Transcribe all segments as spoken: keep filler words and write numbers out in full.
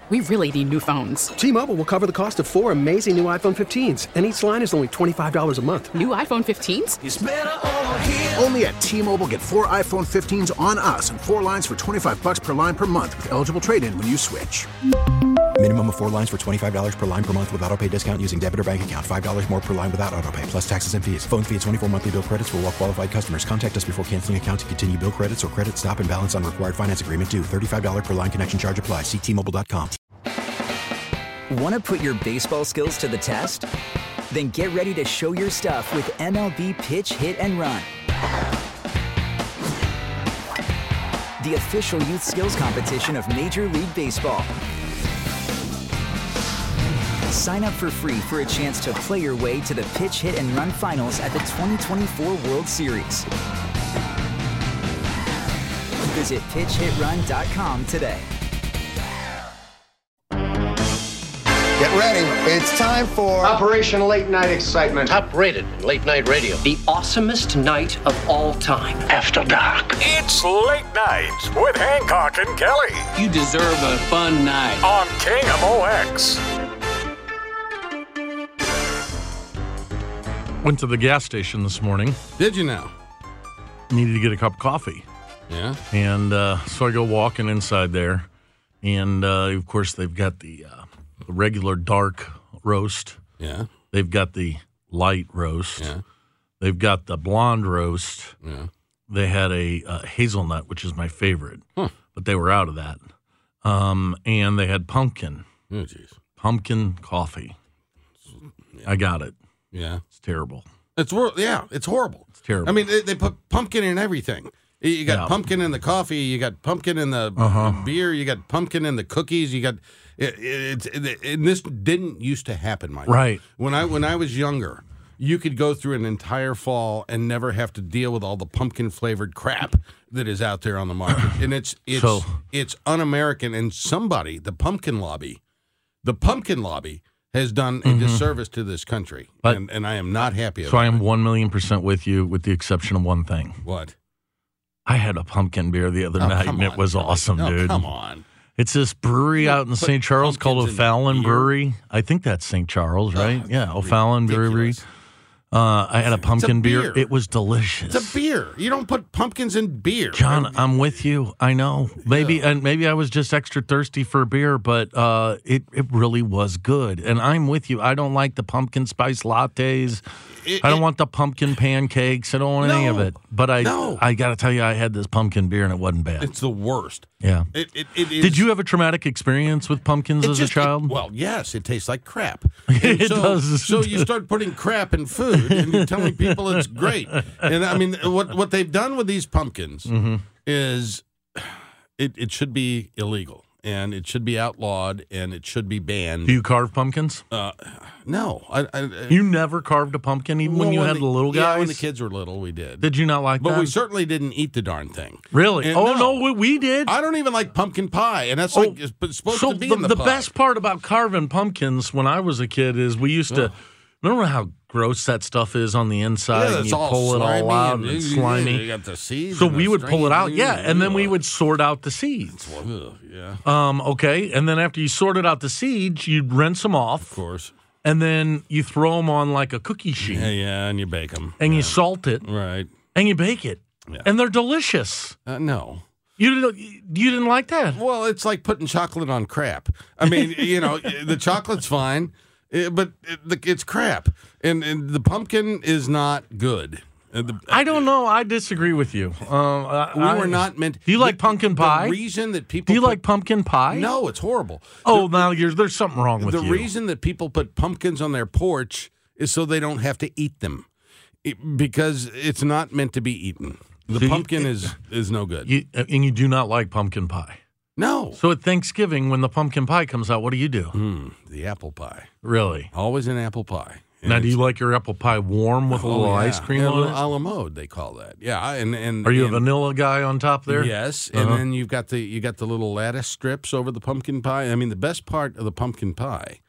We really need new phones. T-Mobile will cover the cost of four amazing new iPhone fifteens, and each line is only twenty-five dollars a month. New iPhone fifteens? It's better over here. Only at T-Mobile, get four iPhone fifteens on us and four lines for twenty-five dollars per line per month with eligible trade-in when you switch. Minimum of four lines for twenty-five dollars per line per month with autopay discount using debit or bank account. five dollars more per line without autopay, plus taxes and fees. Phone fee at twenty-four monthly bill credits for well-qualified customers. Contact us before canceling account to continue bill credits or credit stop and balance on required finance agreement due. thirty-five dollars per line connection charge applies. See T Mobile dot com. Want to put your baseball skills to the test? Then get ready to show your stuff with M L B Pitch, Hit, and Run. The official youth skills competition of Major League Baseball. Sign up for free for a chance to play your way to the Pitch, Hit, and Run finals at the twenty twenty-four World Series. Visit pitch hit run dot com today. Get ready. It's time for Operation Late Night Excitement. Top rated in late night radio. The awesomest night of all time. After dark. It's Late Night with Hancock and Kelly. You deserve a fun night. On K M O X. Went to the gas station this morning. Did you now? Needed to get a cup of coffee. Yeah. And uh, so I go walking inside there. And, uh, of course, they've got the, uh, the regular dark roast. Yeah. They've got the light roast. Yeah. They've got the blonde roast. Yeah. They had a uh, hazelnut, which is my favorite. Huh. But they were out of that. Um, and they had pumpkin. Oh, jeez. Pumpkin coffee. Yeah. I got it. Yeah. It's terrible. It's yeah, it's horrible. It's terrible. I mean, they, they put pumpkin in everything. You got yeah. pumpkin in the coffee. You got pumpkin in the uh-huh. beer. You got pumpkin in the cookies. You got it, it, it, it, and this didn't used to happen, Mike. Right. When I when I was younger, you could go through an entire fall and never have to deal with all the pumpkin flavored crap that is out there on the market. And it's it's so, it's un-American. And somebody, the pumpkin lobby, the pumpkin lobby. has done a mm-hmm. disservice to this country, but, and, and I am not happy about it. So I am one million percent with you, with the exception of one thing. What? I had a pumpkin beer the other oh, night, and on, it was really? awesome, no, dude. Come on. It's this brewery you out in Saint Charles called O'Fallon Brewery. I think that's Saint Charles, right? Oh, yeah, O'Fallon Brewery. Uh, I had a pumpkin a beer. beer. It was delicious. It's a beer. You don't put pumpkins in beer. John, right? I'm with you. I know. Maybe yeah. and maybe I was just extra thirsty for beer, but uh, it, it really was good. And I'm with you. I don't like the pumpkin spice lattes. It, I don't it, want the pumpkin pancakes. I don't want no, any of it. But I no. I got to tell you, I had this pumpkin beer, and it wasn't bad. It's the worst. Yeah. It, it, it is, Did you have a traumatic experience with pumpkins as just, a child? It, well, yes. It tastes like crap. it so, does. So you start putting crap in food, and you're telling people it's great. And, I mean, what, what they've done with these pumpkins mm-hmm. is it, it should be illegal. And it should be outlawed, and it should be banned. Do you carve pumpkins? Uh, no. I, I, you never carved a pumpkin, even well, when you when had the, the little guys? Yeah, when the kids were little, we did. Did you not like but that? But we certainly didn't eat the darn thing. Really? And oh, no, no, we did. I don't even like pumpkin pie, and that's oh, like it's supposed so to be the, in the, the pie. best part about carving pumpkins when I was a kid is we used to... Oh. Remember how gross that stuff is on the inside? Yeah, and you all pull it all out and, and it's slimy. You got the seeds. So we would pull it out, yeah, and then we would sort out the seeds. Yeah. Um. Okay, and then after you sorted out the seeds, you'd rinse them off. Of course. And then you throw them on like a cookie sheet. Yeah, yeah, and you bake them. And yeah. you salt it. Right. And you bake it. Yeah. And they're delicious. Uh, no. You didn't, you didn't like that? Well, it's like putting chocolate on crap. I mean, you know, the chocolate's fine. But it's crap, and, and the pumpkin is not good. The, I don't know. I disagree with you. Um, I, we were not meant. Do you like the, pumpkin pie? The reason that people do you put, like pumpkin pie? No, it's horrible. Oh, the, now you're, there's something wrong with the you. The reason that people put pumpkins on their porch is so they don't have to eat them, it, because it's not meant to be eaten. The so pumpkin you, is is no good. You, and you do not like pumpkin pie. No. So at Thanksgiving, when the pumpkin pie comes out, what do you do? Mm, the apple pie. Really? Always an apple pie. And now, do you like your apple pie warm with a little oh, yeah. ice cream yeah, on it? A la mode, they call that. Yeah. And, and Are you and, a vanilla guy on top there? Yes. Uh-huh. And then you've got the you got the little lattice strips over the pumpkin pie. I mean, the best part of the pumpkin pie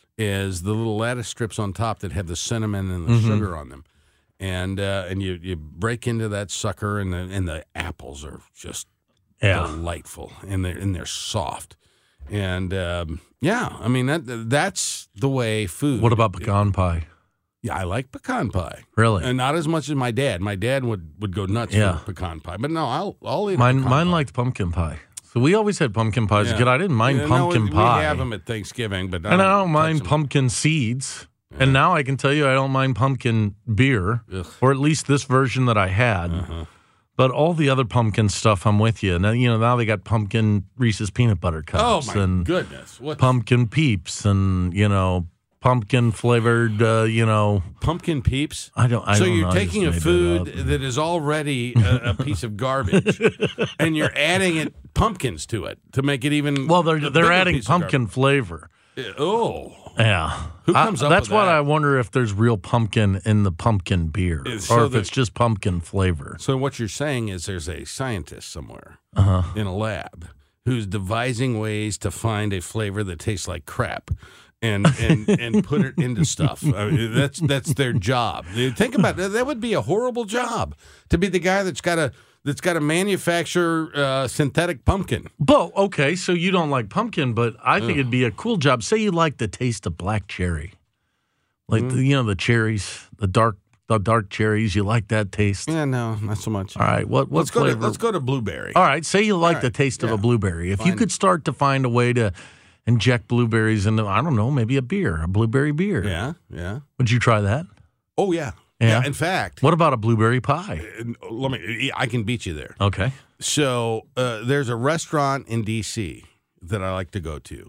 is the little lattice strips on top that have the cinnamon and the mm-hmm. sugar on them. And uh, and you, you break into that sucker, and the, and the apples are just... Yeah. delightful, and they're and they're soft, And um, yeah, I mean that that's the way food. What about pecan pie? Yeah, I like pecan pie. Really? And not as much as my dad. My dad would, would go nuts Yeah. for pecan pie. But no, I'll I'll eat. Mine a pecan mine pie. liked pumpkin pie. So we always had pumpkin pies. Yeah. Good. I didn't mind Yeah, pumpkin no, we, pie. We have them at Thanksgiving, but and I don't touch mind them. pumpkin seeds. And now I can tell you I don't mind pumpkin beer, Ugh. or at least this version that I had. Uh-huh. But all the other pumpkin stuff, I'm with you. Now, you know, now they got pumpkin Reese's peanut butter cups. Oh, my and goodness. What? pumpkin peeps and, you know, pumpkin flavored, uh, you know. Pumpkin peeps? I don't I So don't you're know, I taking a just made food that up. that is already a, a piece of garbage, and you're adding it pumpkins to it to make it even. Well, they're a they're bigger adding piece of pumpkin flavor. garbage. Oh. Yeah. Who comes I, up That's with what that? I wonder if there's real pumpkin in the pumpkin beer, Is- or so if the- it's just pumpkin flavor. So what you're saying is there's a scientist somewhere Uh-huh. in a lab who's devising ways to find a flavor that tastes like crap. And, and and put it into stuff. I mean, that's that's their job. Think about that. That would be a horrible job to be the guy that's got to that's got to manufacture uh, synthetic pumpkin. But okay, so you don't like pumpkin, but I think it'd be a cool job. Say you like the taste of black cherry, like the, you know the cherries, the dark the dark cherries. You like that taste? Yeah, no, not so much. All right, what what let's go flavor? to let's go to blueberry. All right, say you like All the right, taste of yeah. a blueberry. If you Fine. could start to find a way to inject blueberries into, I don't know, maybe a beer, a blueberry beer. Yeah, yeah. Would you try that? Oh yeah, Yeah. In fact, What about a blueberry pie? uh, let me. I can beat you there. Okay. So uh, there's a restaurant in D C that I like to go to,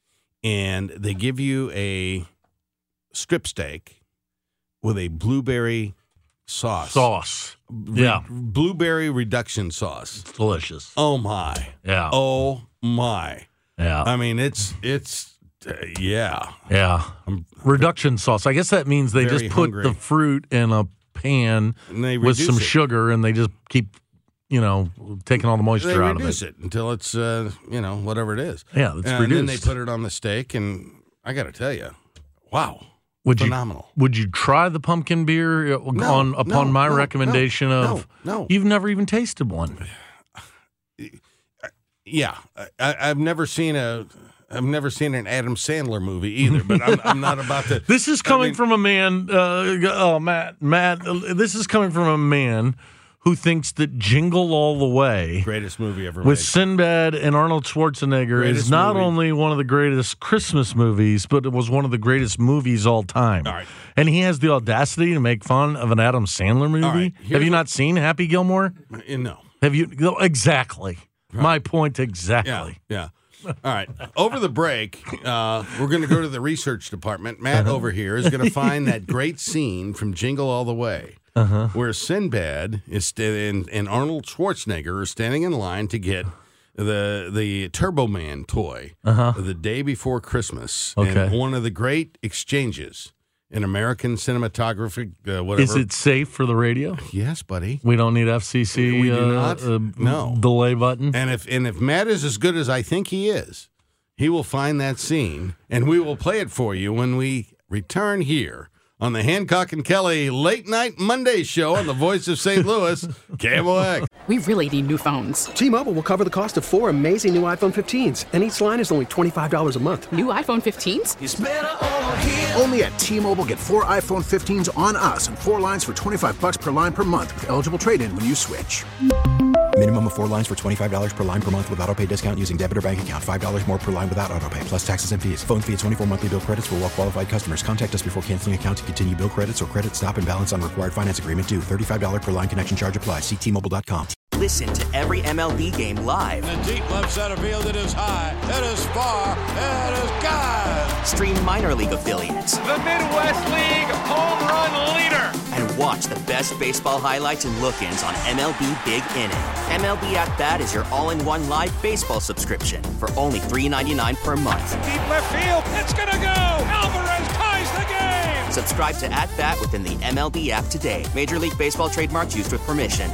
and they give you a strip steak with a blueberry sauce. Sauce. Re- Yeah. Blueberry reduction sauce. It's delicious. Oh my. Yeah. Oh my. Yeah. I mean, it's it's uh, yeah. Yeah. I'm- Reduction sauce. I guess that means they Very just put hungry. the fruit in a pan And they with reduce some it. sugar, and they just keep, you know, taking all the moisture They out of reduce it. it until it's uh, you know whatever it is. Yeah, it's and then they reduced. put it on the steak, and I got to tell you, wow, Would phenomenal. you would you try the pumpkin beer uh, No, on upon no, my no, recommendation no, of? no, no. You've never even tasted one. Yeah, I, I've never seen a. I've never seen an Adam Sandler movie either, but I'm, I'm not about to. This is coming I mean- from a man. Uh, oh, Matt, Matt. uh, This is coming from a man who thinks that Jingle All the Way Greatest movie ever with made. Sinbad and Arnold Schwarzenegger Greatest is not movie. only one of the greatest Christmas movies, but it was one of the greatest movies all time. All right. And he has the audacity to make fun of an Adam Sandler movie. right, Have here's you what- not seen Happy Gilmore? Uh, No. Have you? no, Exactly. My point exactly. Yeah. Yeah. All right. Over the break, uh, we're going to go to the research department. Matt Uh-huh. over here is going to find that great scene from Jingle All the Way, Uh-huh. where Sinbad is sta- and, and Arnold Schwarzenegger are standing in line to get the the Turbo Man toy the day before Christmas. Uh-huh. Okay. And one of the great exchanges in American cinematography, uh, whatever. Is it safe for the radio? Yes, buddy. We don't need F C C We do uh, not. uh, No. delay button. And if and if Matt is as good as I think he is, he will find that scene, and we will play it for you when we return here on the Hancock and Kelly Late Night Monday Show on the Voice of Saint Louis, K M O X. We really need new phones. T-Mobile will cover the cost of four amazing new iPhone fifteens, and each line is only twenty-five dollars a month. New iPhone fifteens? Only at T-Mobile, get four iPhone fifteens on us and four lines for twenty-five bucks per line per month with eligible trade-in when you switch. Minimum of four lines for twenty-five dollars per line per month with autopay discount using debit or bank account. five dollars more per line without autopay, plus taxes and fees. Phone fee at twenty-four monthly bill credits for well-qualified customers. Contact us before canceling account to continue bill credits or credit stop and balance on required finance agreement due. thirty-five dollars per line connection charge applies. See T Mobile dot com. Listen to every M L B game live. In the deep left center field, it is high, it is far, it is gone. Stream minor league affiliates. The Midwest League home run leader. And watch the best baseball highlights and look-ins on M L B Big Inning. M L B At Bat is your all-in-one live baseball subscription for only three dollars and ninety-nine cents per month. Deep left field, it's gonna go. Alvarez ties the game. Subscribe to At Bat within the M L B app today. Major League Baseball trademarks used with permission.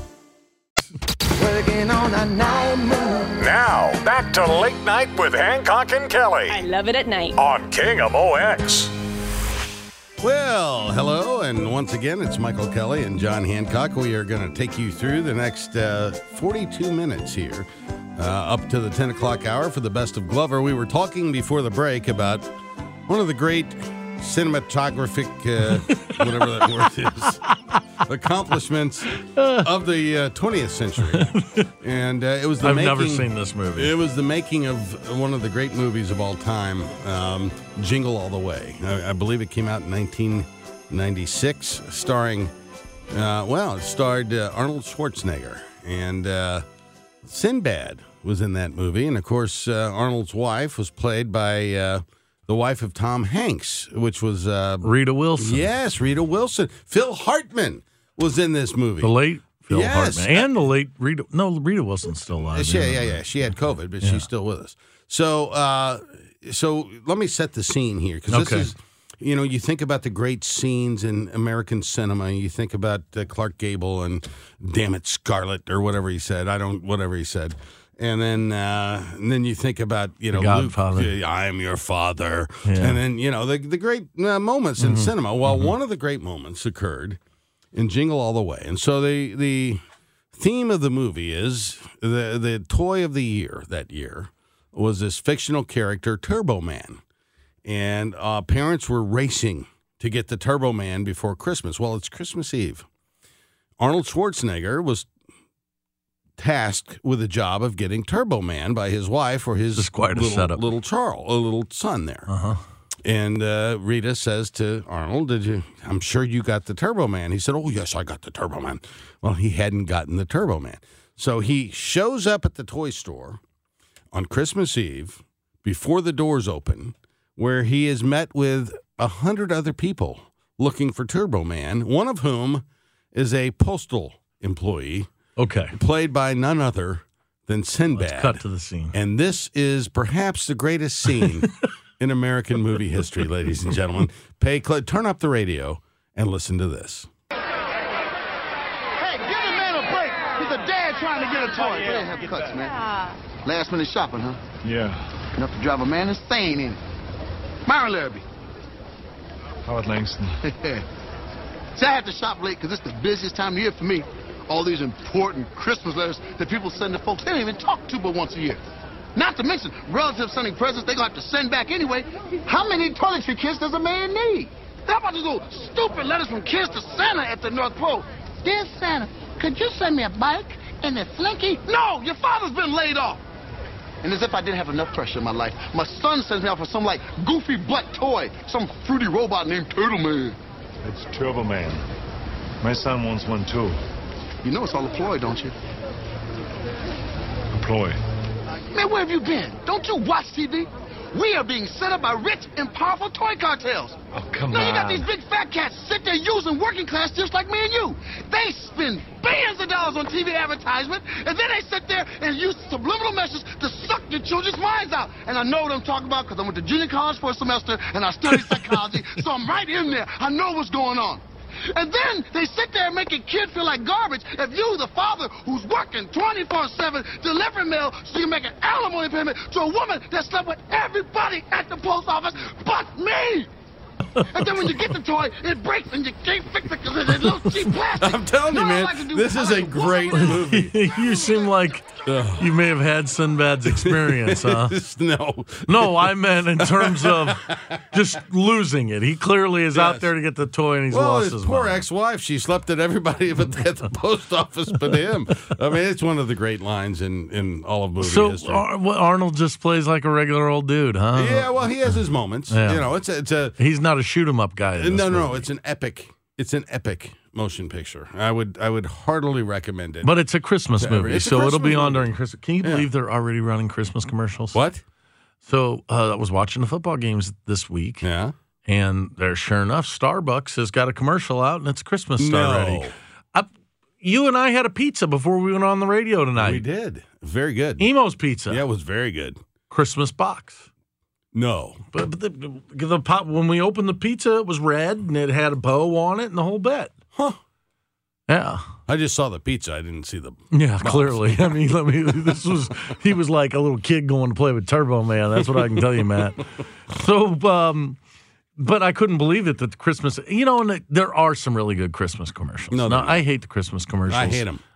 Working on a night move. Now, back to Late Night with Hancock and Kelly. I love it at night. On K M O X. Well, hello, and once again, it's Michael Kelly and John Hancock. We are going to take you through the next uh, forty-two minutes here uh, up to the ten o'clock hour for the best of Glover. We were talking before the break about one of the great cinematographic, uh, whatever that word is, accomplishments of the uh, twentieth century. And uh, it was the I've making, never seen this movie. It was the making of one of the great movies of all time, um, Jingle All the Way. I, I believe it came out in nineteen ninety-six, starring, uh, well, it starred uh, Arnold Schwarzenegger. And uh, Sinbad was in that movie. And, of course, uh, Arnold's wife was played by... Uh, the wife of Tom Hanks, which was... Uh, Rita Wilson. Yes, Rita Wilson. Phil Hartman was in this movie. The late Phil yes. Hartman. And the late Rita... No, Rita Wilson's still alive. She, yeah, yeah, yeah. She had COVID, but yeah. she's still with us. So uh, so let me set the scene here, because this okay. is... You know, you think about the great scenes in American cinema. You think about uh, Clark Gable and Damn It, Scarlett, or whatever he said. I don't... Whatever he said. And then, uh, and then you think about, you know, Luke, uh, I am your father. Yeah. And then, you know, the the great uh, moments mm-hmm. in cinema. Well, mm-hmm. one of the great moments occurred in Jingle All the Way. And so the the theme of the movie is the the toy of the year that year was this fictional character, Turbo Man. And uh, parents were racing to get the Turbo Man before Christmas. Well, it's Christmas Eve. Arnold Schwarzenegger was tasked with the job of getting Turbo Man by his wife or his quite a little, setup. little Charles, a little son there. Uh-huh. And uh, Rita says to Arnold, "Did you? I'm sure you got the Turbo Man." He said, "Oh yes, I got the Turbo Man." Well, he hadn't gotten the Turbo Man, so he shows up at the toy store on Christmas Eve before the doors open, where he is met with a hundred other people looking for Turbo Man, one of whom is a postal employee. Okay. Played by none other than Sinbad. Let's cut to the scene. And this is perhaps the greatest scene in American movie history, ladies and gentlemen. Pay cl- turn up the radio and listen to this. Hey, give the man a break. He's a dad trying to get a toy. Go ahead, have cuts, man. Last minute shopping, huh? Yeah. Enough to drive a man insane, ain't it? Myron Larrabee. Howard Langston. See, I had to shop late because it's the busiest time of year for me. All these important Christmas letters that people send to folks they don't even talk to but once a year. Not to mention relatives sending presents they're going to have to send back anyway. How many toiletry kits does a man need? How about these little stupid letters from kids to Santa at the North Pole? Dear Santa, could you send me a bike and a slinky? No, your father's been laid off. And as if I didn't have enough pressure in my life, my son sends me out for some, like, goofy butt toy, some fruity robot named Turtle Man. It's Turbo Man. My son wants one, too. You know it's all a ploy, don't you? A ploy? Man, where have you been? Don't you watch T V? We are being set up by rich and powerful toy cartels. Oh, come now, on. You got these big fat cats sit there using working class just like me and you. They spend billions of dollars on T V advertisement, and then they sit there and use subliminal messages to suck your children's minds out. And I know what I'm talking about because I went to junior college for a semester, and I studied psychology, so I'm right in there. I know what's going on. And then they sit there and make a kid feel like garbage if you, the father who's working twenty-four seven, delivering mail so you make an alimony payment to a woman that slept with everybody at the post office but me. And then when you get the toy, it breaks and you can't fix it because it's little cheap plastic. I'm telling you, man, like this is a great movie. You seem like you may have had Sinbad's experience, huh? No. No, I meant in terms of just losing it. He clearly is yes. out there to get the toy and he's well, lost his, his poor mind. ex-wife, she slept at everybody at the post office but him. I mean, it's one of the great lines in, in all of movie so, history. Ar- Arnold just plays like a regular old dude, huh? Yeah, well, he has his moments. Yeah. You know, it's a, it's a he's not a shoot 'em up guy. No, no, movie. it's an epic. It's an epic motion picture. I would, I would heartily recommend it. But it's a Christmas movie, it's so Christmas it'll be on movie. during Christmas. Can you Yeah. believe they're already running Christmas commercials? What? So uh, I was watching the football games this week. Yeah. And there, sure enough, Starbucks has got a commercial out, and it's Christmas no. already. I, you and I had a pizza before we went on the radio tonight. We did. Very good. Emo's Pizza. Yeah, it was very good. Christmas box. No. But, but the, the pop, when we opened the pizza, it was red, and it had a bow on it and the whole bit. Huh. Yeah. I just saw the pizza. I didn't see the Yeah, box. clearly. I mean, let me. This was he was like a little kid going to play with Turbo Man. That's what I can tell you, Matt. So, um, but I couldn't believe it that the Christmas. You know, and there are some really good Christmas commercials. No, now, no. I hate the Christmas commercials. I hate them.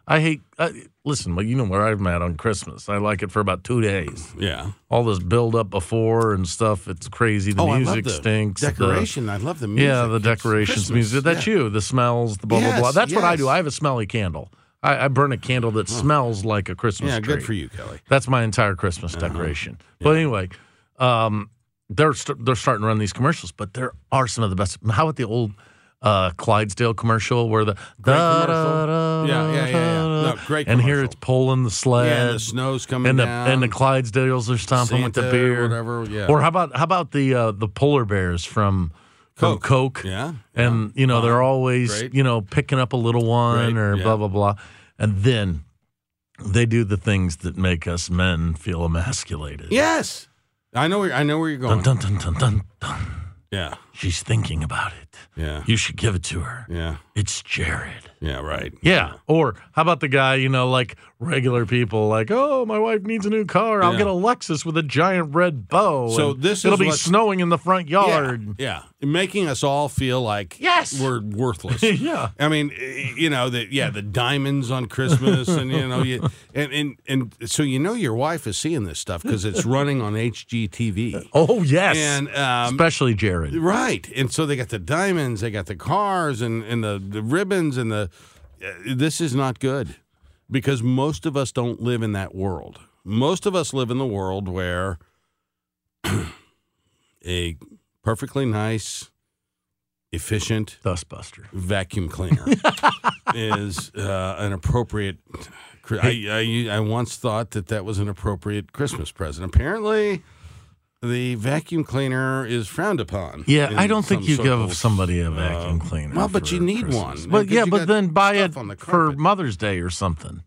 I hate. Uh, listen, well, you know where I'm at on Christmas. I like it for about two days. Yeah. All this build up before and stuff. It's crazy. The oh, music I love the stinks. Decoration. The, I love the music. Yeah, the decorations, Christmas. music. That's yeah. you. The smells. The blah yes, blah blah. That's yes. what I do. I have a smelly candle. I, I burn a candle that oh. smells like a Christmas yeah, tree. Yeah, good for you, Kelly. That's my entire Christmas uh-huh. decoration. Yeah. But anyway, um, they're st- they're starting to run these commercials, but there are some of the best. How about the old uh, Clydesdale commercial where the da, da, da, yeah, yeah, yeah, yeah. No, great and commercial. here it's pulling the sled. Yeah, and the snow's coming and the, down. And the Clydesdales are stomping Santa, with the beer. Whatever, yeah. Or how about how about the uh, the polar bears from Coke? From Coke. Yeah, and you know wow. they're always Great. you know picking up a little one Great. or yeah. blah blah blah, and then they do the things that make us men feel emasculated. Yes, I know. Where, I know where you're going. Dun, dun, dun, dun, dun, dun. Yeah, she's thinking about it. Yeah, you should give it to her. Yeah, it's Jared. Yeah, right. Yeah. Or how about the guy, you know, like regular people, like, oh, my wife needs a new car. I'll yeah. get a Lexus with a giant red bow. So this it'll is be what's, snowing in the front yard. Yeah, yeah, making us all feel like yes. we're worthless. yeah. I mean, you know, the yeah, the diamonds on Christmas, and you know, you, and and and so you know your wife is seeing this stuff because it's running on H G T V. Oh yes, and um, especially Jared. Right, and so they got the diamonds, they got the cars, and and the, the ribbons, and the. This is not good because most of us don't live in that world. Most of us live in the world where a perfectly nice, efficient dustbuster vacuum cleaner is uh, an appropriate. I, I I once thought that that was an appropriate Christmas present. Apparently, the vacuum cleaner is frowned upon. Yeah, I don't think you circles. give somebody a vacuum uh, cleaner. Well, but you need Christmas. one. But yeah, but then buy it for Mother's Day or something.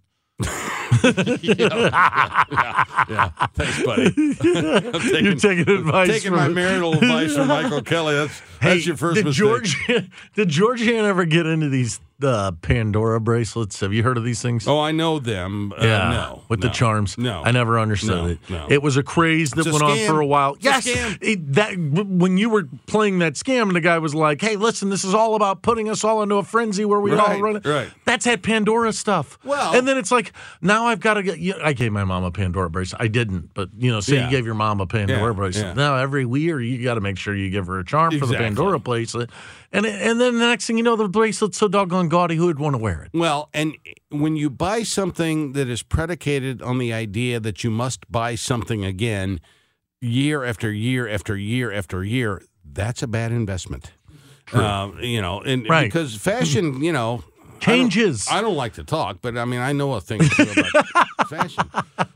yeah, yeah, yeah. Thanks, buddy. I'm taking, You're taking advice. I'm taking from, my marital advice from Michael Kelly. That's hey, that's your first did mistake. Georgianne, did Georgianne ever get into these uh, Pandora bracelets? Have you heard of these things? Oh, I know them. Uh, yeah, no, with no, the charms. No, I never understood no, it. No. It was a craze that it's went a on for a while. It's yes, a scam. It, that when you were playing that scam, and the guy was like, "Hey, listen, this is all about putting us all into a frenzy where we right, all run it." Right. That's that Pandora stuff. Well, and then it's like now I've got to get. You know, I gave my mom a Pandora bracelet. I didn't, but you know, say yeah. you gave your mom a Pandora yeah, bracelet. Yeah. Now every year you got to make sure you give her a charm exactly. for the Pandora bracelet, and and then the next thing you know, the bracelet's so doggone gaudy, who would want to wear it? Well, and when you buy something that is predicated on the idea that you must buy something again, year after year after year after year, that's a bad investment. Uh, you know, and right. because fashion, you know. Changes. I don't, I don't like to talk, but I mean, I know a thing or two about fashion.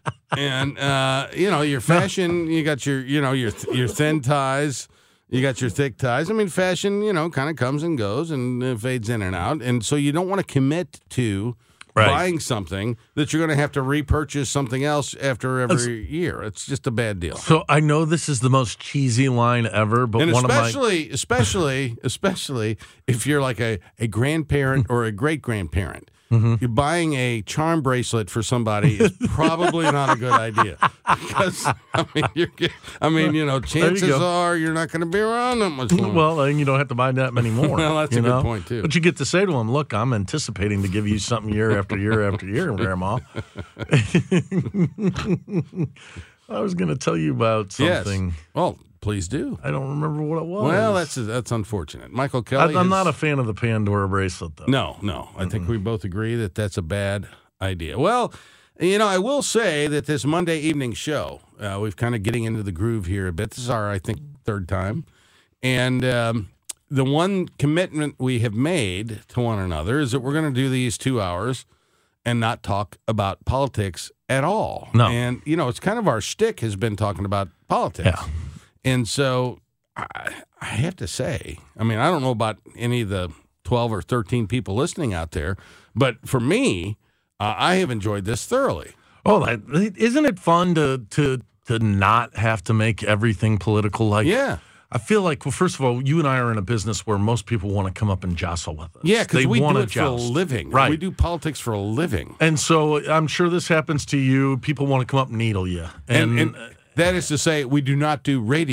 And, uh, you know, your fashion, you got your, you know, your your thin ties, you got your thick ties. I mean, fashion, you know, kind of comes and goes and uh, fades in and out. And so you don't want to commit to right. buying something that you're going to have to repurchase something else after every That's, year. It's just a bad deal. So I know this is the most cheesy line ever, but and one especially, of my... especially, especially if you're like a, a grandparent or a great-grandparent. Mm-hmm. You're buying a charm bracelet for somebody is probably not a good idea because I mean, you're, I mean, you know, chances you are you're not going to be around that much longer. Well, then you don't have to buy that many more. Well, that's you a know? good point too. But you get to say to them, "Look, I'm anticipating to give you something year after year after year, Grandma." I was going to tell you about something. Yes. Well, please do. I don't remember what it was. Well, that's that's unfortunate. Michael Kelly. I, I'm is, not a fan of the Pandora bracelet, though. No, no. I mm-hmm. think we both agree that that's a bad idea. Well, you know, I will say that this Monday evening show, uh, we've kind of getting into the groove here a bit. This is our, I think, third time. And um, the one commitment we have made to one another is that we're going to do these two hours and not talk about politics at all. No. And, you know, it's kind of our shtick has been talking about politics. Yeah. And so I, I have to say, I mean, I don't know about any of the twelve or thirteen people listening out there, but for me, uh, I have enjoyed this thoroughly. Oh, isn't it fun to to to not have to make everything political? Like, yeah. I feel like, well, first of all, you and I are in a business where most people want to come up and jostle with us. Yeah, because we do it joust. for a living. Right. We do politics for a living. And so I'm sure this happens to you. People want to come up and needle you. And, and, and that is to say, we do not do radio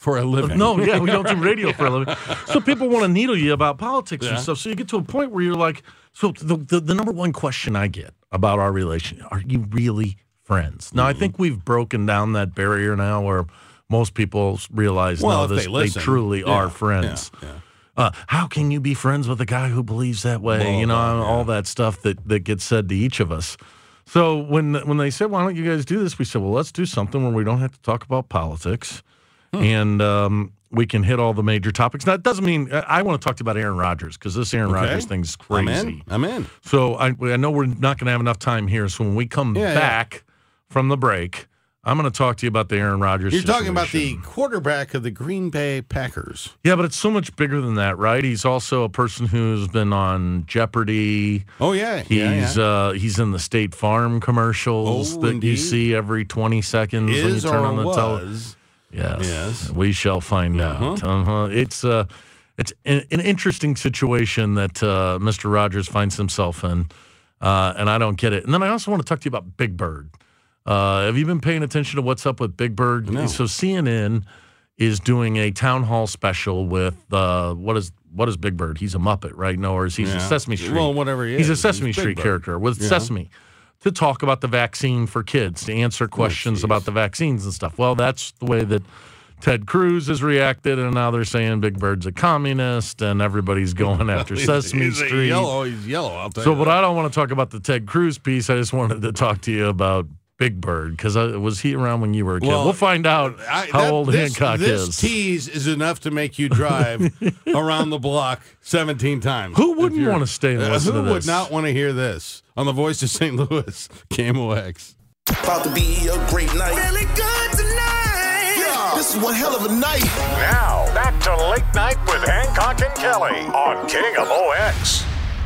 for a living. No, yeah, we don't do radio for a living. So people want to needle you about politics Yeah. and stuff. So you get to a point where you're like, so the, the, the number one question I get about our relationship, are you really friends? Now, mm-hmm. I think we've broken down that barrier now where most people realize, well, no, if this, they, listen, they truly yeah, are friends. Yeah, yeah. Uh, how can you be friends with a guy who believes that way? Well, you know, uh, yeah. all that stuff that, that gets said to each of us. So when when they said, why don't you guys do this? We said, well, let's do something where we don't have to talk about politics. Hmm. And um, we can hit all the major topics. Now, it doesn't mean I, I want to talk to you about Aaron Rodgers because this Aaron okay. Rodgers thing's crazy. I'm in. I'm in. So I, I know we're not going to have enough time here. So when we come yeah, back yeah. from the break, I'm going to talk to you about the Aaron Rodgers You're situation. talking about the quarterback of the Green Bay Packers. Yeah, but it's so much bigger than that, right? He's also a person who's been on Jeopardy. Oh, yeah. He's yeah, yeah. Uh, he's in the State Farm commercials oh, that indeed. you see every twenty seconds Is when you turn or on the was. television. Yes. Yes. We shall find uh-huh. out. Uh-huh. It's uh, it's an, an interesting situation that uh, Mister Rodgers finds himself in, uh, and I don't get it. And then I also want to talk to you about Big Bird. Uh, have you been paying attention to what's up with Big Bird? No. So C N N is doing a town hall special with uh, what is what is Big Bird? He's a Muppet, right? No, or is he yeah. a Sesame Street? Well, whatever he is. He's a Sesame He's Street Big character with yeah. Sesame to talk about the vaccine for kids, to answer questions oh, about the vaccines and stuff. Well, that's the way that Ted Cruz has reacted, and now they're saying Big Bird's a communist, and everybody's going after Sesame he's Street. Yellow, he's yellow. I'll tell so, you but that. I don't want to talk about the Ted Cruz piece. I just wanted to talk to you about Big Bird, because was he around when you were a kid? Well, we'll find out I, how that, old this, Hancock this is. This tease is enough to make you drive around the block seventeen times. Who wouldn't want to stay and uh, listen who to this? would not want to hear this? On the Voice of Saint Louis, K M O X. About to be a great night. Feeling good tonight. Yeah. This is one hell of a night. Now, back to Late Night with Hancock and Kelly on K M O X.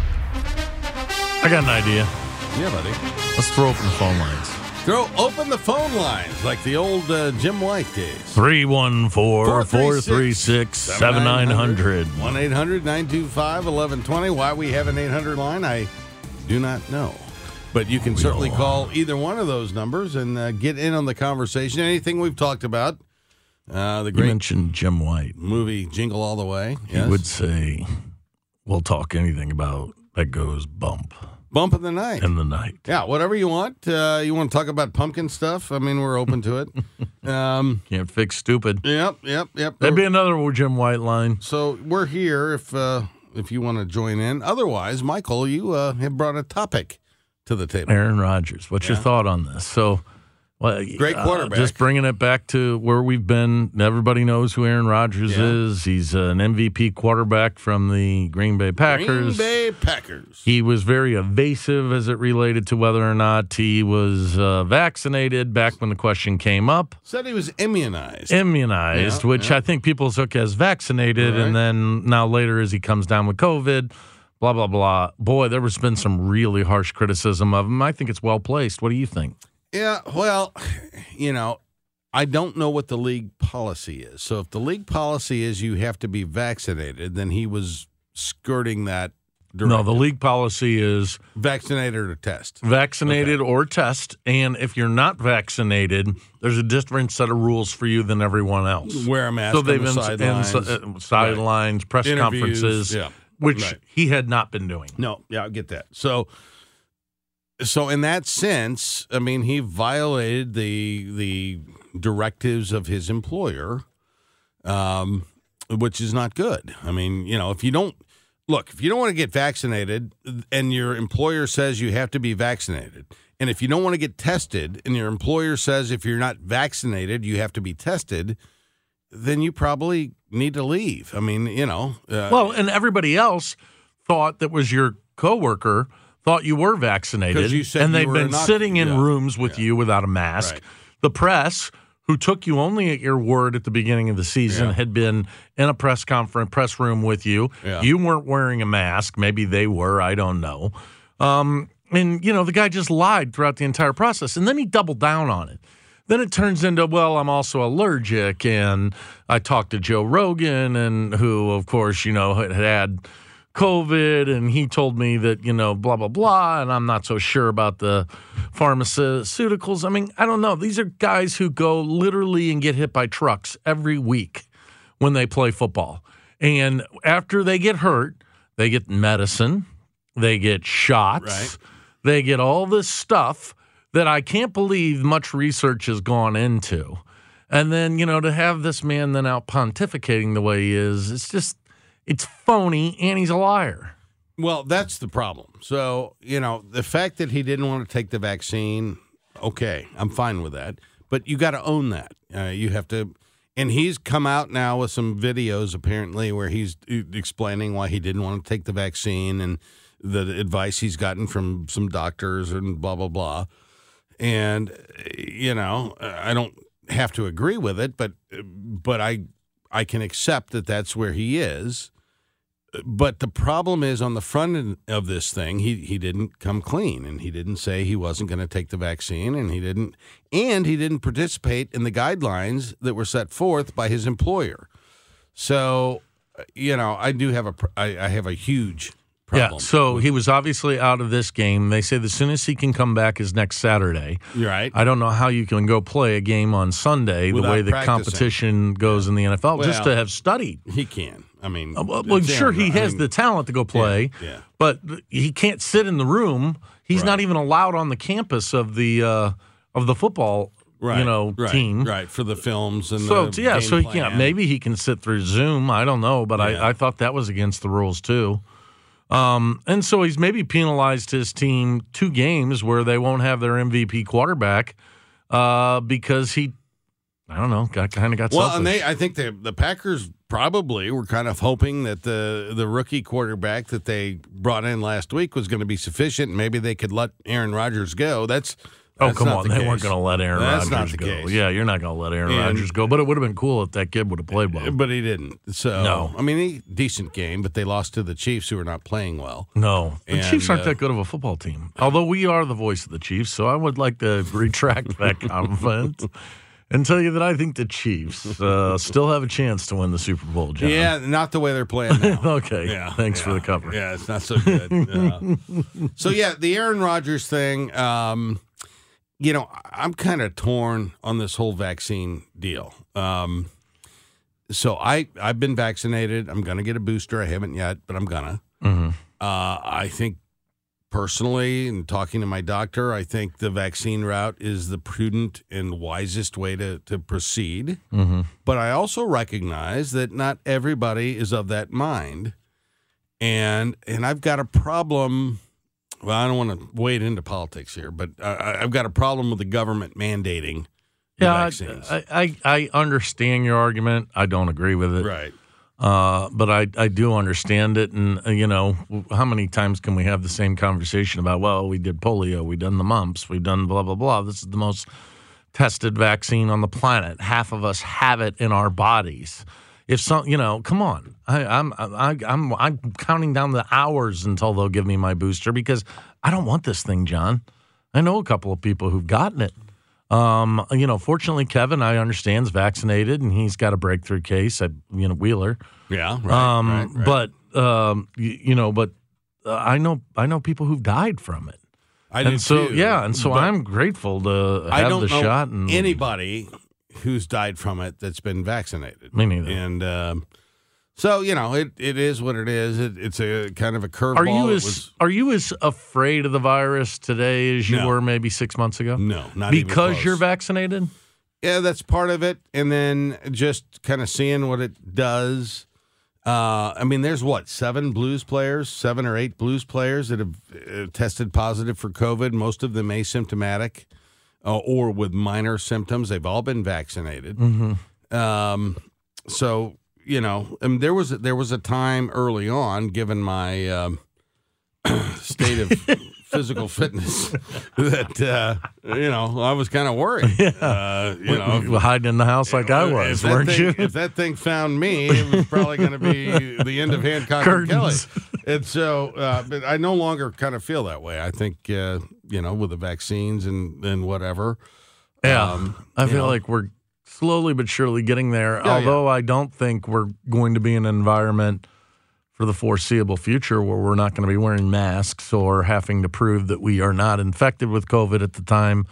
I got an idea. Yeah, buddy. Let's throw open the phone lines. Throw open the phone lines like the old uh, Jim White days. three one four, four three six, seven nine zero zero. one eight hundred nine two five one one two zero. Why we have an eight hundred line, I do not know. But you can we certainly call either one of those numbers and uh, get in on the conversation. Anything we've talked about. Uh, the great you mentioned Jim White. Movie Jingle All the Way. He yes. would say, we'll talk anything about that goes bump. Bump in the night. In the night. Yeah, whatever you want. Uh, you want to talk about pumpkin stuff? I mean, we're open to it. Um, Can't fix stupid. Yep, yep, yep. That'd be another Jim White line. So we're here if uh, if you want to join in. Otherwise, Michael, you uh, have brought a topic to the table. Aaron Rodgers. What's yeah. your thought on this? So, well, great quarterback. Uh, just bringing it back to where we've been. Everybody knows who Aaron Rodgers yeah. is. He's an M V P quarterback from the Green Bay Packers. Green Bay Packers. He was very evasive as it related to whether or not he was uh, vaccinated back when the question came up. Said he was immunized. Immunized, yeah, which yeah. I think people took as vaccinated, right. and then now later as he comes down with COVID, blah, blah, blah. Boy, there has been some really harsh criticism of him. I think it's well placed. What do you think? Yeah, well, you know, I don't know what the league policy is. So if the league policy is you have to be vaccinated, then he was skirting that directive. No, the league policy is vaccinated or test. Vaccinated okay. or test. And if you're not vaccinated, there's a different set of rules for you than everyone else. Wear a mask so they've on the been sidelines. Uh, sidelines, right. press Interviews, conferences, yeah. which right. he had not been doing. No, yeah, I get that. So So in that sense, I mean, he violated the the directives of his employer, um, which is not good. I mean, you know, if you don't look, if you don't want to get vaccinated, and your employer says you have to be vaccinated, and if you don't want to get tested, and your employer says if you're not vaccinated you have to be tested, then you probably need to leave. I mean, you know. Uh, well, and everybody else thought that was your coworker. Thought you were vaccinated, you said and you they've were been not, sitting in yeah, rooms with yeah. you without a mask. Right. The press, who took you only at your word at the beginning of the season, yeah. had been in a press conference, press room with you. Yeah. You weren't wearing a mask. Maybe they were. I don't know. Um, and, you know, the guy just lied throughout the entire process, and then he doubled down on it. Then it turns into, well, I'm also allergic, and I talked to Joe Rogan, and who, of course, you know, had had COVID, and he told me that, you know, blah, blah, blah, and I'm not so sure about the pharmaceuticals. I mean, I don't know. These are guys who go literally and get hit by trucks every week. when they play football. And after they get hurt, they get medicine, they get shots, Right. they get all this stuff that I can't believe much research has gone into. And then, you know, to have this man then out pontificating the way he is, it's just, it's phony, and he's a liar. Well, that's the problem. So, you know, the fact that he didn't want to take the vaccine, okay, I'm fine with that. But you got to own that. Uh, you have to, and he's come out now with some videos apparently where he's explaining why he didn't want to take the vaccine and the advice he's gotten from some doctors and blah, blah, blah. And, you know, I don't have to agree with it, but but I I can accept that that's where he is. But the problem is on the front end of this thing, he he didn't come clean, and he didn't say he wasn't going to take the vaccine, and he didn't and he didn't participate in the guidelines that were set forth by his employer. So, you know, I do have a I, I have a huge problem. Yeah, so he was obviously out of this game. They say the soonest he can come back is next Saturday. You're right. I don't know how you can go play a game on Sunday Without the way the practicing. competition goes in the N F L, Well, just to have studied. He can. I mean, Uh, well, well, it's sure, Aaron he Rodgers. has I mean, the talent to go play, Yeah, yeah. but he can't sit in the room. He's Right. not even allowed on the campus of the uh, of the football, right, you know, right, team. right, for the films and So the yeah, game so he plan. can't. Maybe he can sit through Zoom. I don't know, but Yeah. I, I thought that was against the rules too. Um, and so he's maybe penalized his team two games where they won't have their M V P quarterback uh, because he, I don't know, got kind of got Well, selfish. and they, I think the the Packers probably were kind of hoping that the the rookie quarterback that they brought in last week was going to be sufficient. And maybe they could let Aaron Rodgers go. That's Oh, that's come not on. the They case. weren't going to let Aaron That's Rodgers not the go. case. Yeah, you're not going to let Aaron And- Rodgers go. But it would have been cool if that kid would have played well. But he didn't. So No. I mean, he, decent game, but they lost to the Chiefs, who are not playing well. No, the And, Chiefs aren't uh, that good of a football team. Although we are the voice of the Chiefs, so I would like to retract that comment and tell you that I think the Chiefs uh, still have a chance to win the Super Bowl, John. Yeah, not the way they're playing now. Okay. Yeah, Thanks yeah, for the cover. Yeah, it's not so good. Yeah. So yeah, the Aaron Rodgers thing. Um, you know, I'm kind of torn on this whole vaccine deal. Um, so I I've been vaccinated. I'm gonna get a booster. I haven't yet, but I'm gonna. Mm-hmm. Uh, I think personally, and talking to my doctor, I think the vaccine route is the prudent and wisest way to to proceed. Mm-hmm. But I also recognize that not everybody is of that mind. And and I've got a problem. Well, I don't want to wade into politics here, but I, I've got a problem with the government mandating the Yeah, vaccines. I, I, I understand your argument. I don't agree with it. Right. Uh, but I, I do understand it. And, uh, you know, how many times can we have the same conversation about, well, we did polio, we done the mumps, we've done blah, blah, blah. This is the most tested vaccine on the planet. Half of us have it in our bodies. If some, you know, come on, I, I'm, I, I'm, I'm counting down the hours until they'll give me my booster because I don't want this thing, John. I know a couple of people who've gotten it. Um, you know, fortunately, Kevin, I understand, is vaccinated and he's got a breakthrough case at, you know, Wheeler. Yeah, right, Um, right, right. But um, you, you know, but uh, I know, I know people who've died from it. I and do so, too, yeah, and so but I'm grateful to have I don't the know shot. And anybody who's died from it that's been vaccinated. Me neither. And um, so, you know, it, it is what it is. It, it's a kind of a curveball. Are you It as was- are you as afraid of the virus today as you No. were maybe six months ago? No, not even because close. you're vaccinated. Yeah, that's part of it. And then just kind of seeing what it does. Uh, I mean, there's what, seven Blues players, seven or eight Blues players that have uh, tested positive for COVID, most of them asymptomatic uh, or with minor symptoms. They've all been vaccinated. Mm-hmm. Um, so, you know, I mean, there was, there was a time early on, given my um, state of physical fitness, that, uh, you know, I was kind of worried. Yeah. Uh, you You know, were hiding in the house like I if was, that weren't thing, you? If that thing found me, it was probably going to be the end of Hancock and Kelly. Curtains. And so, uh, but I no longer kind of feel that way. I think, uh, you know, with the vaccines and, and whatever. Yeah, um, I you feel know. like we're slowly but surely getting there. Yeah, although I don't think we're going to be in an environment for the foreseeable future where we're not going to be wearing masks or having to prove that we are not infected with COVID at the time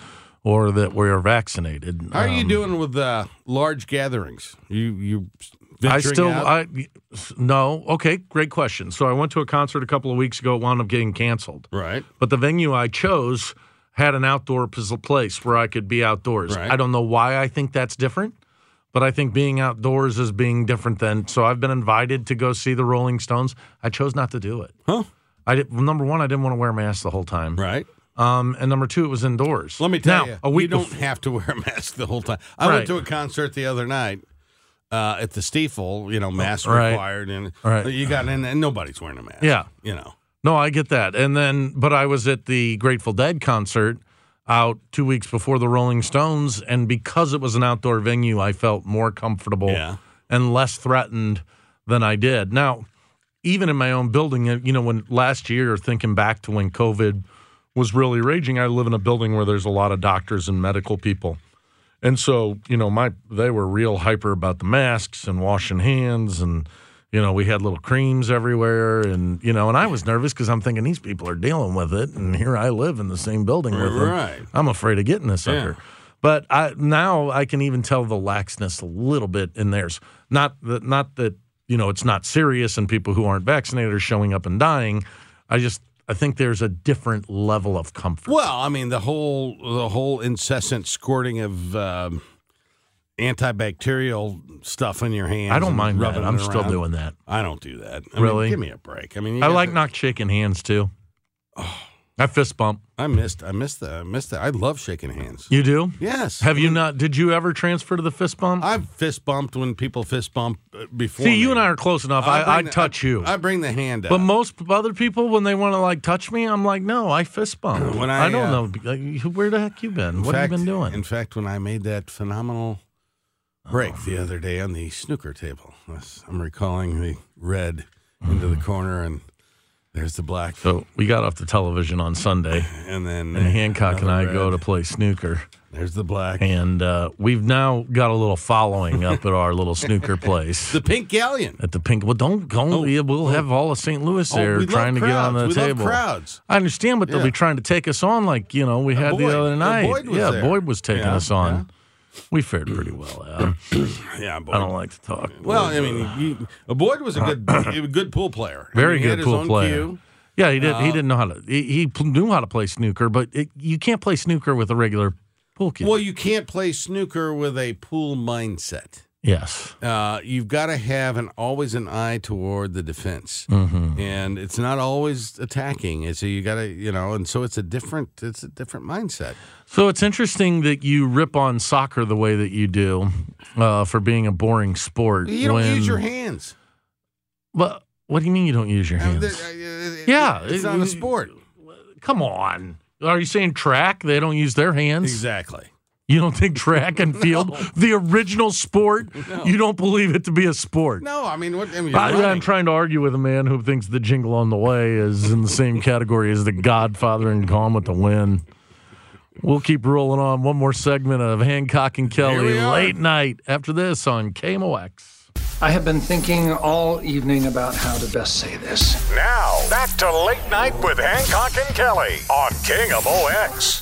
or that we're vaccinated. How are you Um, doing with uh, large gatherings? You you I venturing still, out? I no. Okay, great question. So I went to a concert a couple of weeks ago. It wound up getting canceled. Right. But the venue I chose had an outdoor p- place where I could be outdoors. Right. I don't know why I think that's different, but I think being outdoors is being different than. So I've been invited to go see the Rolling Stones. I chose not to do it. Huh? I did, well, number one, I didn't want to wear a mask the whole time. Right. Um, and number two, it was indoors. Let me tell now, you, a week you don't bef- have to wear a mask the whole time. I Right. went to a concert the other night uh, at the Stiefel, you know, mask Right. required, and Right. you got in, and nobody's wearing a mask. Yeah. You know. No, I get that. And then, but I was at the Grateful Dead concert out two weeks before the Rolling Stones, and because it was an outdoor venue, I felt more comfortable Yeah. and less threatened than I did. Now, even in my own building, you know, when last year, thinking back to when COVID was really raging, I live in a building where there's a lot of doctors and medical people. And so, you know, my they were real hyper about the masks and washing hands, and, you know, we had little creams everywhere, and, you know, and I was nervous because I'm thinking these people are dealing with it, and here I live in the same building with them. Right. I'm afraid of getting this sucker. Yeah. But I, now I can even tell the laxness a little bit in theirs. Not that, not that, you know, it's not serious and people who aren't vaccinated are showing up and dying. I just, I think there's a different level of comfort. Well, I mean, the whole the whole incessant squirting of um, antibacterial stuff in your hands. I don't and mind that. rubbing I'm it still around. doing that. I don't do that. I Really? mean, give me a break. I mean, you I got like the- not shaking hands too. I fist bump. I missed. I missed that. I missed that. I love shaking hands. You do? Yes. Have you not? Did you ever transfer to the fist bump? I've fist bumped when people fist bump uh, before. See, me. you and I are close enough. I, bring I the- touch I- you. I bring the hand out. But most other people, when they want to like touch me, I'm like, no, I fist bump. When I, I don't uh, know. Like, where the heck you been? In What fact, have you been doing? In fact, when I made that phenomenal break the other day on the snooker table, I'm recalling the red into the corner, and there's the black. So we got off the television on Sunday, and then and Hancock and I another go red. to play snooker. There's the black. And uh, we've now got a little following up at our little snooker place. The Pink Galleon. At the Pink. Well, don't go. Oh, yeah, we'll oh. have all of Saint Louis Oh, there we love trying to get on crowds. the We love table. crowds. I understand, but they'll Yeah. be trying to take us on like, you know, we had Boyd. the other Uh, night. Boyd was yeah, there. Boyd was taking Yeah, us on. yeah. We fared pretty well, Al. Yeah, Boyd. I don't like to talk. Well, Boyd, I mean, uh, he, uh, Boyd was a good, a good pool player. I very mean, he had good his pool own player. cue. Yeah, he did. Uh, he didn't know how to. He, he pl- knew how to play snooker, but it, you can't play snooker with a regular pool cue. Well, you can't play snooker with a pool mindset. Yes. Uh, you've got to have an always an eye toward the defense, Mhm. and it's not always attacking. So you got to, you know, and so it's a different, it's a different mindset. So it's interesting that you rip on soccer the way that you do uh, for being a boring sport. You don't when- use your hands. But what do you mean you don't use your I mean, hands? there- uh, yeah, it's not a sport. Come on. Are you saying track? They don't use their hands? Exactly. You don't think track and field, No. the original sport, No. you don't believe it to be a sport? No, I mean, what? I mean, I, you're I'm running. trying to argue with a man who thinks the Jingle on the Way is in the same category as the Godfather and Gone with the Wind. We'll keep rolling on. One more segment of Hancock and Kelly we are. late night after this on K M O X. I have been thinking all evening about how to best say this. Now, back to Late Night with Hancock and Kelly on King of O X.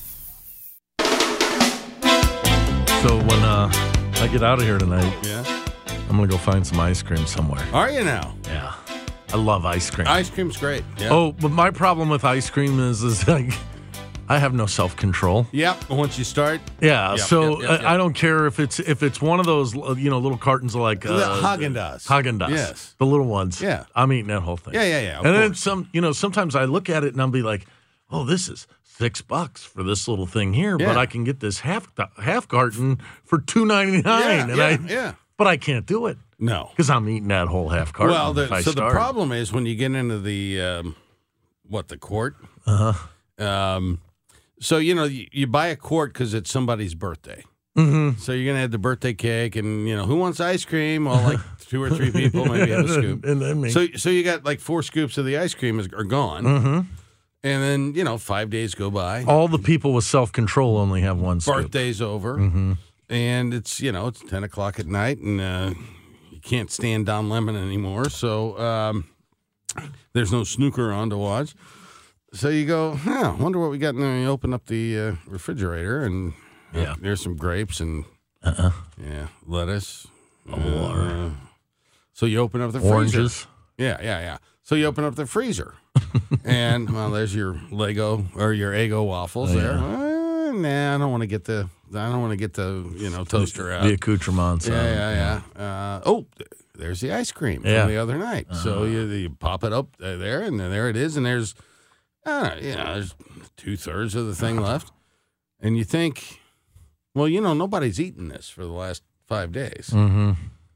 So when uh, I get out of here tonight, Yeah. I'm going to go find some ice cream somewhere. Are you now? Yeah. I love ice cream. Ice cream's great. Yeah. Oh, but my problem with ice cream is, is like, I have no self-control. Yep. Once you start. Yeah, Yep, so yep, yep, I, yep. I don't care if it's if it's one of those, you know, little cartons of like The uh, Haagen-Dazs. Haagen-Dazs. Yes. The little ones. Yeah. I'm eating that whole thing. Yeah, yeah, yeah, of And then course. some, you know, sometimes I look at it and I'll be like, oh, this is six bucks for this little thing here, Yeah. but I can get this half half carton for two ninety-nine. Yeah, and yeah, I, yeah. But I can't do it No. because I'm eating that whole half carton. Well, if the, I so the start. problem is when you get into the um, what the quart. Uh-huh. Um, so you know you, you buy a quart because it's somebody's birthday. Mm-hmm. So you're gonna have the birthday cake, and you know who wants ice cream? Well, like two or three people maybe have a scoop. And then me. So so you got like four scoops of the ice cream is, are gone, Mm-hmm. and then you know five days go by. All the people with self-control only have one scoop. Birthday's over, Mm-hmm. and it's you know it's ten o'clock at night, and uh, you can't stand Don Lemon anymore. So um, there's no snooker on to watch. so you go, huh, wonder what we got in there. You open up the uh, refrigerator, and uh, yeah. there's some grapes and uh-uh. yeah, lettuce. Oh, uh, so you open up the oranges. freezer. Yeah, yeah, yeah. So you open up the freezer, and well, there's your Lego or your Eggo waffles oh, there. Yeah. Uh, nah, I don't want to get the. I don't want to get the you know toaster out. The accoutrements. Yeah, yeah, yeah. yeah. Uh, oh, there's the ice cream yeah. from the other night. Uh-huh. So you, you pop it up there, and then there it is, and there's, uh, you know, there's two thirds of the thing left, and you think, well, you know, nobody's eaten this for the last five days, mm-hmm.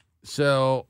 so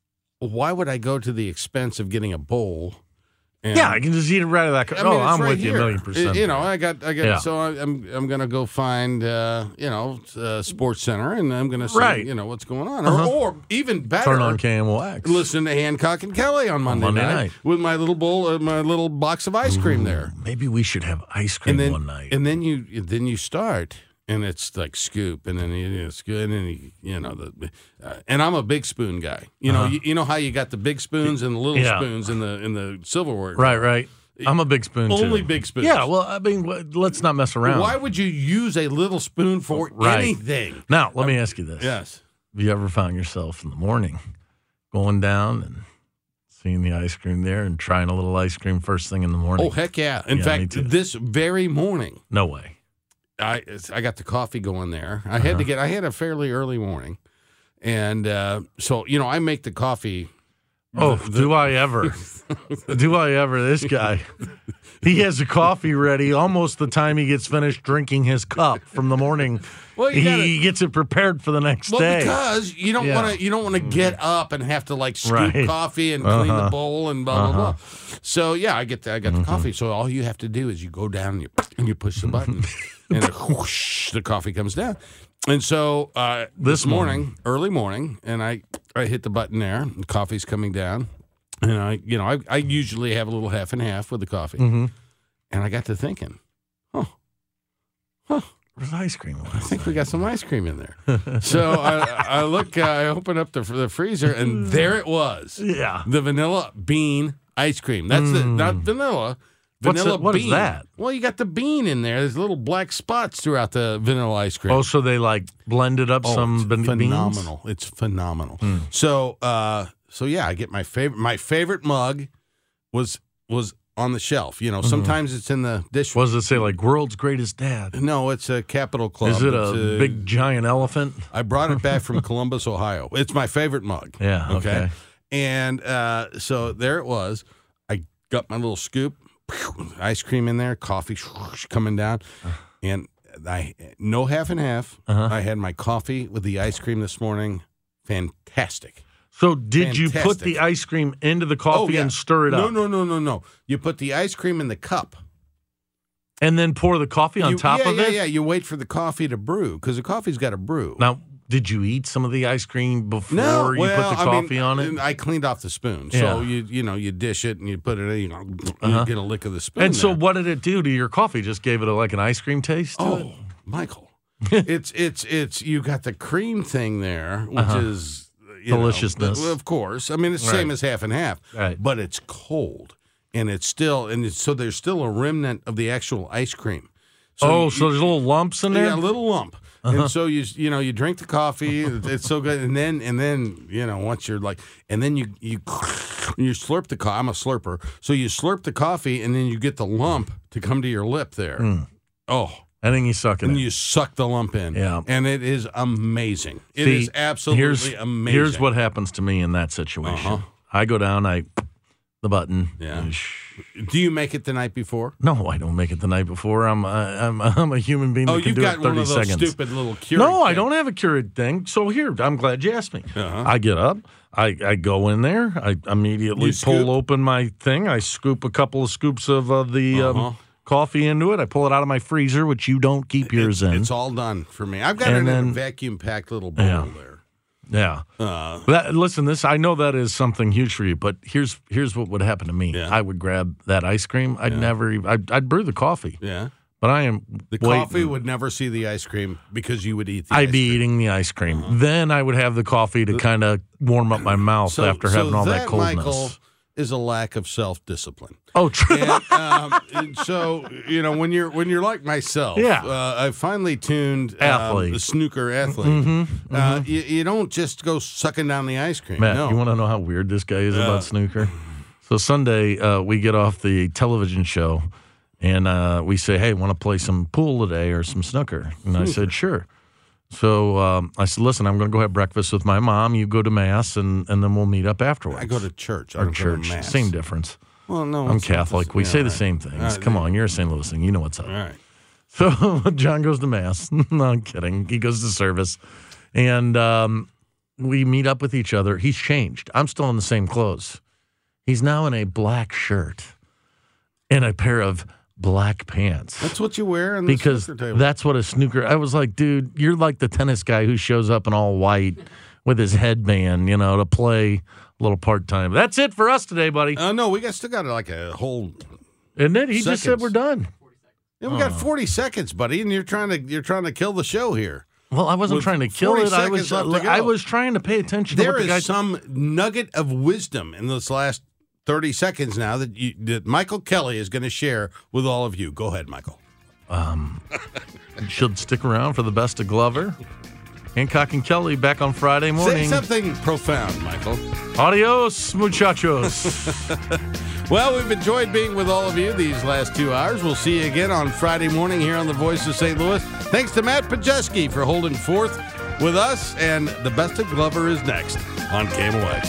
why would I go to the expense of getting a bowl? And, yeah, I can just eat it right out of that. I mean, oh, I'm right with here. you a million percent. You know, I got, I got. Yeah. So I, I'm, I'm gonna go find, uh, you know, uh, Sports Center, and I'm gonna see, right. you know, what's going on, uh-huh. or, or even better, turn on K M O X. Listen to Hancock and Kelly on Monday, on Monday night, night with my little bowl, uh, my little box of ice cream Ooh, there. Maybe we should have ice cream and then, one night. And then you, then you start. And it's like scoop, and then you know, scoop, and then you, you know the, uh, and I'm a big spoon guy. You know, uh-huh. you, you know how you got the big spoons and the little yeah. spoons in the in the silverware. Right, right. I'm a big spoon Only too. big spoons. Yeah, well, I mean, let's not mess around. Why would you use a little spoon for right. anything? Now, let me ask you this. Yes. Have you ever found yourself in the morning going down and seeing the ice cream there and trying a little ice cream first thing in the morning? Oh, heck yeah. In yeah, fact, this very morning. No way. I I got the coffee going there. I had uh-huh. to get, I had a fairly early morning. And uh, so, you know, I make the coffee. Oh, the, the, do I ever? do I ever? This guy. He has the coffee ready almost the time he gets finished drinking his cup from the morning. Well, he gotta, gets it prepared for the next well, day. Because you don't yeah. want to you don't want to get up and have to like scoop right. coffee and uh-huh. clean the bowl and blah blah uh-huh. blah. So yeah, I get the, I got mm-hmm. the coffee. So all you have to do is you go down and you, and you push the button, and it, whoosh, the coffee comes down. And so uh, this, this morning, morning, early morning, and I I hit the button there. And coffee's coming down, and I you know I I usually have a little half and half with the coffee. Mm-hmm. And I got to thinking, oh, huh. Where's ice cream? I think we got some ice cream in there. So I, I look, uh, I open up the, the freezer, and there it was. Yeah. The vanilla bean ice cream. That's mm. the, not vanilla. Vanilla What's what bean. Is that? Well, you got the bean in there. There's little black spots throughout the vanilla ice cream. Oh, so they like blended up oh, some it's beans? Phenomenal. It's phenomenal. Mm. So, uh, so yeah, I get my favorite. My favorite mug was was. on the shelf. You know, sometimes mm-hmm. it's in the dishwasher. What does it say, like, world's greatest dad? No, it's a Capital Club. Is it it's a, a big, giant elephant? I brought it back from Columbus, Ohio. It's my favorite mug. Yeah, okay. okay. And uh, so there it was. I got my little scoop, ice cream in there, coffee coming down, and I no half and half. Uh-huh. I had my coffee with the ice cream this morning. Fantastic. So did Fantastic. you put the ice cream into the coffee oh, yeah. and stir it no, up? No, no, no, no, no. You put the ice cream in the cup. And then pour the coffee on you, top yeah, of yeah, it? Yeah, yeah. You wait for the coffee to brew because the coffee's got to brew. Now, did you eat some of the ice cream before no, you well, put the coffee I mean, on it? I cleaned off the spoon. Yeah. So you you know, you dish it and you put it in, you know, uh-huh. you get a lick of the spoon. And so there. what did it do to your coffee? Just gave it a, like an ice cream taste to oh, it? Michael. it's, it's, it's, you got the cream thing there, which uh-huh. is... You deliciousness, know, of course. I mean, it's the right. same as half and half, right. but it's cold, and it's still, and it's, so there's still a remnant of the actual ice cream. So oh, you, so there's little lumps in there. Yeah, a little lump, uh-huh. and so you, you know, you drink the coffee. It's so good, and then, and then, you know, once you're like, and then you, you, you slurp the coffee. I'm a slurper, so you slurp the coffee, and then you get the lump to come to your lip there. Mm. Oh. I think you suck it and in. you suck the lump in. Yeah. And it is amazing. It See, is absolutely here's, amazing. Here's what happens to me in that situation. Uh-huh. I go down, I the button. Yeah. Do you make it the night before? No, I don't make it the night before. I'm I, I'm I'm a human being oh, that can you've do got it thirty one of those seconds. Stupid little Keurig No, thing. I don't have a Keurig thing. So here, I'm glad you asked me. Uh-huh. I get up, I, I go in there, I immediately pull open my thing, I scoop a couple of scoops of uh, the uh-huh. um, coffee into it. I pull it out of my freezer, which you don't keep yours it, in. It's all done for me. I've got and it then, in a vacuum-packed little bowl yeah. there. Yeah. Uh, that, listen, this I know that is something huge for you, but here's here's what would happen to me. Yeah. I would grab that ice cream. I'd yeah. never even, I'd, I'd brew the coffee. Yeah. But I am The waiting. coffee would never see the ice cream because you would eat the I'd ice be cream. eating the ice cream. Uh-huh. Then I would have the coffee to kind of warm up my mouth so, after so having all that, that coldness. Michael, is a lack of self-discipline. Oh, true. And, um, and so, you know, when you're when you're like myself, yeah. uh, I finely tuned athlete. Um, the snooker athlete. Mm-hmm, mm-hmm. Uh, you, you don't just go sucking down the ice cream. Matt, no. you want to know how weird this guy is Uh, about snooker? So Sunday, uh, we get off the television show, and uh, we say, hey, want to play some pool today or some snooker? And I said, sure. So um, I said, listen, I'm going to go have breakfast with my mom. You go to Mass, and, and then we'll meet up afterwards. I go to church. I Or don't go to church. Mass. Same difference. Well, no. I'm it's not Catholic. the- We yeah, say the right. same things. Uh, Come on, you're a Saint Louis thing. You know what's up. All right. So John goes to Mass. No, I'm kidding. He goes to service. And um, we meet up with each other. He's changed. I'm still in the same clothes. He's now in a black shirt and a pair of black pants. That's what you wear on the Because snooker table. that's what a snooker. I was like, dude, you're like the tennis guy who shows up in all white with his headband, you know, to play a little part time. That's it for us today, buddy. Oh, uh, no, we got still got like a whole. Isn't it? He just said seconds. we're done. Yeah, we got forty seconds, buddy, and you're trying to you're trying to kill the show here. Well, I wasn't With trying to kill it. I was seconds left to I go. was trying to pay attention There to what is the guy some nugget of wisdom in this last thirty seconds now that you, that Michael Kelly is going to share with all of you. Go ahead, Michael. Um, you should stick around for the best of Glover. Hancock and Kelly back on Friday morning. Say something profound, Michael. Adios, muchachos. Well, we've enjoyed being with all of you these last two hours. We'll see you again on Friday morning here on The Voice of Saint Louis. Thanks to Matt Pajeski for holding forth with us, and the best of Glover is next on K M O X.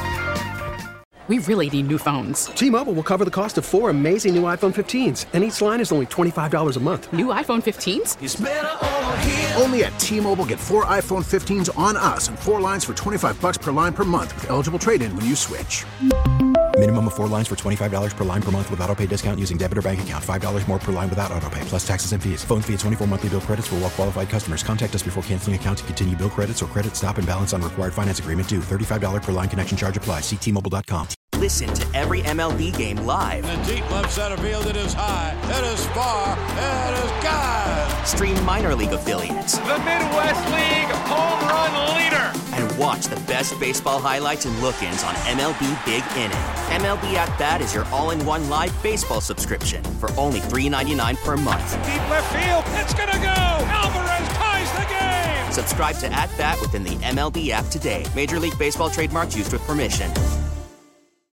We really need new phones. T-Mobile will cover the cost of four amazing new iPhone fifteens, and each line is only twenty-five dollars a month. New iPhone fifteens? It's better over here. Only at T-Mobile, get four iPhone fifteens on us and four lines for twenty-five bucks per line per month with eligible trade-in when you switch. Minimum of four lines for twenty-five dollars per line per month with autopay discount using debit or bank account. five dollars more per line without autopay, plus taxes and fees. Phone fee at twenty-four monthly bill credits for well-qualified customers. Contact us before canceling account to continue bill credits or credit stop and balance on required finance agreement due. thirty-five dollars per line connection charge applies. See T Mobile dot com. Listen to every M L B game live. In the deep left center field, it is high, it is far, it is gone. Stream minor league affiliates. The Midwest League home run leader. And watch the best baseball highlights and look-ins on M L B Big Inning. M L B At Bat is your all-in-one live baseball subscription for only three dollars and ninety-nine cents per month. Deep left field, it's gonna go. Alvarez ties the game. Subscribe to At Bat within the M L B app today. Major League Baseball trademarks used with permission.